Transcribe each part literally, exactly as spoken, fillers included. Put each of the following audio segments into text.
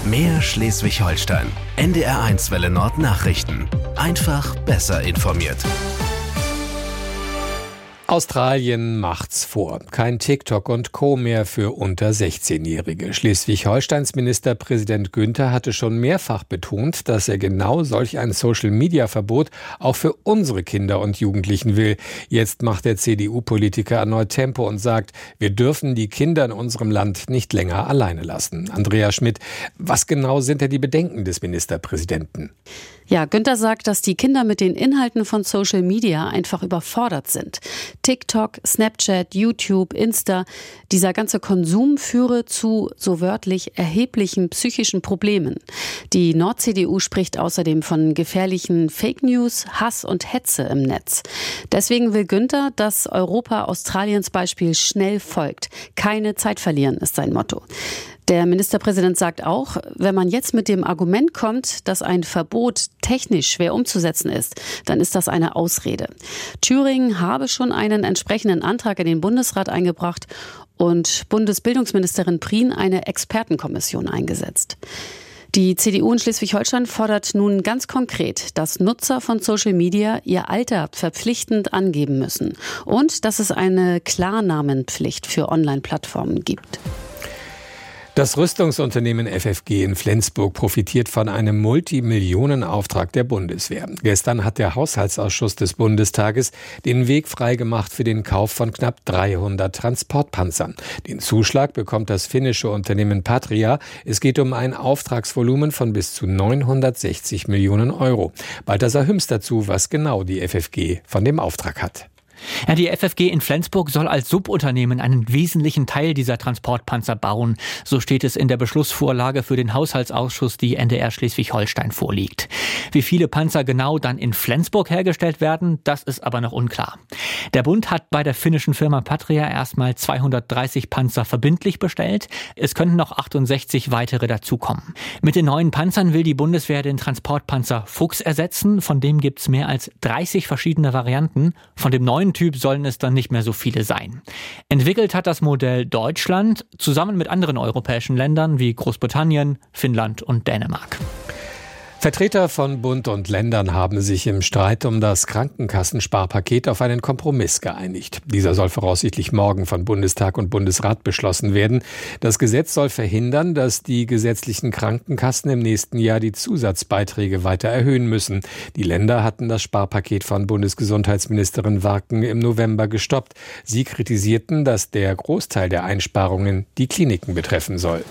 Mehr Schleswig-Holstein. N D R eins Welle Nord Nachrichten. Einfach besser informiert. Australien macht's vor. Kein TikTok und Co. mehr für unter sechzehnjährige. Schleswig-Holsteins Ministerpräsident Günther hatte schon mehrfach betont, dass er genau solch ein Social-Media-Verbot auch für unsere Kinder und Jugendlichen will. Jetzt macht der C D U-Politiker erneut Tempo und sagt, wir dürfen die Kinder in unserem Land nicht länger alleine lassen. Andrea Schmidt, was genau sind denn die Bedenken des Ministerpräsidenten? Ja, Günther sagt, dass die Kinder mit den Inhalten von Social Media einfach überfordert sind. TikTok, Snapchat, YouTube, Insta, dieser ganze Konsum führe zu, so wörtlich, erheblichen psychischen Problemen. Die Nord-C D U spricht außerdem von gefährlichen Fake News, Hass und Hetze im Netz. Deswegen will Günther, dass Europa Australiens Beispiel schnell folgt. Keine Zeit verlieren ist sein Motto. Der Ministerpräsident sagt auch, wenn man jetzt mit dem Argument kommt, dass ein Verbot technisch schwer umzusetzen ist, dann ist das eine Ausrede. Thüringen habe schon einen entsprechenden Antrag in den Bundesrat eingebracht und Bundesbildungsministerin Prien eine Expertenkommission eingesetzt. Die C D U in Schleswig-Holstein fordert nun ganz konkret, dass Nutzer von Social Media ihr Alter verpflichtend angeben müssen und dass es eine Klarnamenpflicht für Online-Plattformen gibt. Das Rüstungsunternehmen F F G in Flensburg profitiert von einem Multimillionenauftrag der Bundeswehr. Gestern hat der Haushaltsausschuss des Bundestages den Weg freigemacht für den Kauf von knapp dreihundert Transportpanzern. Den Zuschlag bekommt das finnische Unternehmen Patria. Es geht um ein Auftragsvolumen von bis zu neunhundertsechzig Millionen Euro. Balthasar Hüms dazu, was genau die F F G von dem Auftrag hat. Ja, die F F G in Flensburg soll als Subunternehmen einen wesentlichen Teil dieser Transportpanzer bauen. So steht es in der Beschlussvorlage für den Haushaltsausschuss, die N D R Schleswig-Holstein vorliegt. Wie viele Panzer genau dann in Flensburg hergestellt werden, das ist aber noch unklar. Der Bund hat bei der finnischen Firma Patria erstmal zweihundertdreißig Panzer verbindlich bestellt. Es könnten noch achtundsechzig weitere dazukommen. Mit den neuen Panzern will die Bundeswehr den Transportpanzer Fuchs ersetzen. Von dem gibt es mehr als dreißig verschiedene Varianten. Von dem neuen Typ sollen es dann nicht mehr so viele sein. Entwickelt hat das Modell Deutschland zusammen mit anderen europäischen Ländern wie Großbritannien, Finnland und Dänemark. Vertreter von Bund und Ländern haben sich im Streit um das Krankenkassensparpaket auf einen Kompromiss geeinigt. Dieser soll voraussichtlich morgen von Bundestag und Bundesrat beschlossen werden. Das Gesetz soll verhindern, dass die gesetzlichen Krankenkassen im nächsten Jahr die Zusatzbeiträge weiter erhöhen müssen. Die Länder hatten das Sparpaket von Bundesgesundheitsministerin Warken im November gestoppt. Sie kritisierten, dass der Großteil der Einsparungen die Kliniken betreffen soll.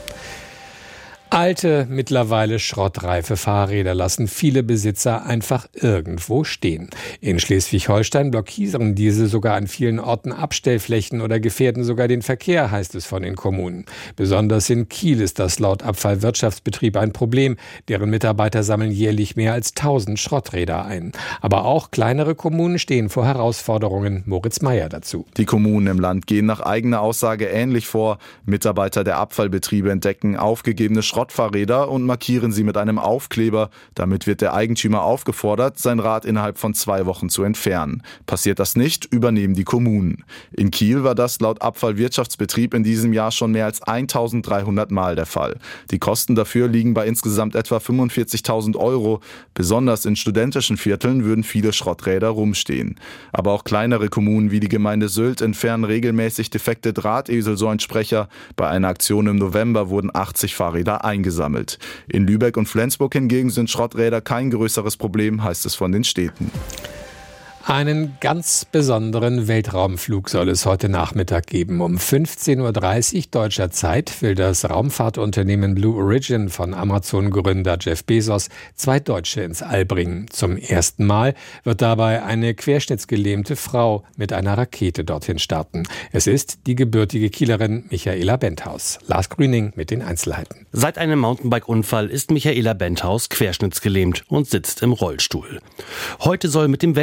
Alte, mittlerweile schrottreife Fahrräder lassen viele Besitzer einfach irgendwo stehen. In Schleswig-Holstein blockieren diese sogar an vielen Orten Abstellflächen oder gefährden sogar den Verkehr, heißt es von den Kommunen. Besonders in Kiel ist das laut Abfallwirtschaftsbetrieb ein Problem. Deren Mitarbeiter sammeln jährlich mehr als tausend Schrotträder ein. Aber auch kleinere Kommunen stehen vor Herausforderungen. Moritz Meyer dazu. Die Kommunen im Land gehen nach eigener Aussage ähnlich vor. Mitarbeiter der Abfallbetriebe entdecken aufgegebene Schrotträder Schrottfahrräder und markieren sie mit einem Aufkleber. Damit wird der Eigentümer aufgefordert, sein Rad innerhalb von zwei Wochen zu entfernen. Passiert das nicht, übernehmen die Kommunen. In Kiel war das laut Abfallwirtschaftsbetrieb in diesem Jahr schon mehr als eintausenddreihundert Mal der Fall. Die Kosten dafür liegen bei insgesamt etwa fünfundvierzigtausend Euro. Besonders in studentischen Vierteln würden viele Schrotträder rumstehen. Aber auch kleinere Kommunen wie die Gemeinde Sylt entfernen regelmäßig defekte Drahtesel, so ein Sprecher. Bei einer Aktion im November wurden achtzig Fahrräder eingesammelt. In Lübeck und Flensburg hingegen sind Schrotträder kein größeres Problem, heißt es von den Städten. Einen ganz besonderen Weltraumflug soll es heute Nachmittag geben. Um fünfzehn Uhr dreißig deutscher Zeit will das Raumfahrtunternehmen Blue Origin von Amazon-Gründer Jeff Bezos zwei Deutsche ins All bringen. Zum ersten Mal wird dabei eine querschnittsgelähmte Frau mit einer Rakete dorthin starten. Es ist die gebürtige Kielerin Michaela Benthaus. Lars Grüning mit den Einzelheiten. Seit einem Mountainbike-Unfall ist Michaela Benthaus querschnittsgelähmt und sitzt im Rollstuhl. Heute soll mit dem Weltraumausflug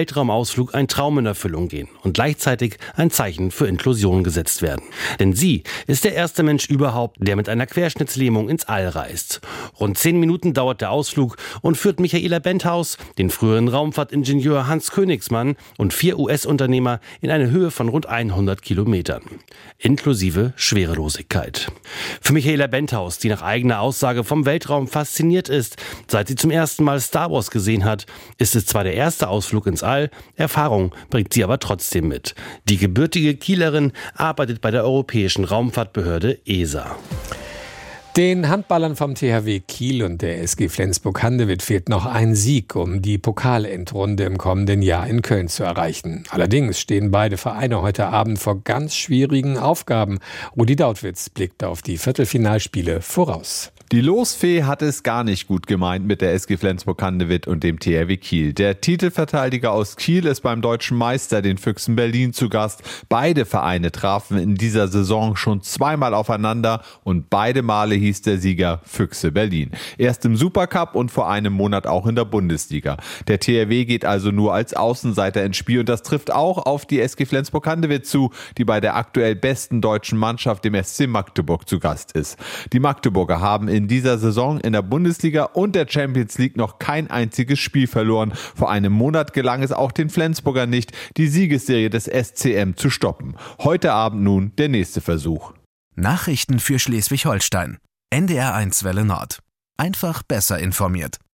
Ausflug ein Traum in Erfüllung gehen und gleichzeitig ein Zeichen für Inklusion gesetzt werden. Denn sie ist der erste Mensch überhaupt, der mit einer Querschnittslähmung ins All reist. Rund zehn Minuten dauert der Ausflug und führt Michaela Benthaus, den früheren Raumfahrtingenieur Hans Königsmann und vier U S-Unternehmer in eine Höhe von rund hundert Kilometern. Inklusive Schwerelosigkeit. Für Michaela Benthaus, die nach eigener Aussage vom Weltraum fasziniert ist, seit sie zum ersten Mal Star Wars gesehen hat, ist es zwar der erste Ausflug ins All, Erfahrung bringt sie aber trotzdem mit. Die gebürtige Kielerin arbeitet bei der Europäischen Raumfahrtbehörde E S A. Den Handballern vom T H W Kiel und der S G Flensburg-Handewitt fehlt noch ein Sieg, um die Pokalendrunde im kommenden Jahr in Köln zu erreichen. Allerdings stehen beide Vereine heute Abend vor ganz schwierigen Aufgaben. Rudi Dautwitz blickt auf die Viertelfinalspiele voraus. Die Losfee hat es gar nicht gut gemeint mit der S G Flensburg-Handewitt und dem T H W Kiel. Der Titelverteidiger aus Kiel ist beim deutschen Meister, den Füchsen Berlin, zu Gast. Beide Vereine trafen in dieser Saison schon zweimal aufeinander und beide Male hieß der Sieger Füchse Berlin. Erst im Supercup und vor einem Monat auch in der Bundesliga. Der T H W geht also nur als Außenseiter ins Spiel und das trifft auch auf die S G Flensburg-Handewitt zu, die bei der aktuell besten deutschen Mannschaft, dem S C Magdeburg, zu Gast ist. Die Magdeburger haben in dieser Saison in der Bundesliga und der Champions League noch kein einziges Spiel verloren. Vor einem Monat gelang es auch den Flensburger nicht, die Siegesserie des S C M zu stoppen. Heute Abend nun der nächste Versuch. Nachrichten für Schleswig-Holstein. N D R eins Welle Nord. Einfach besser informiert.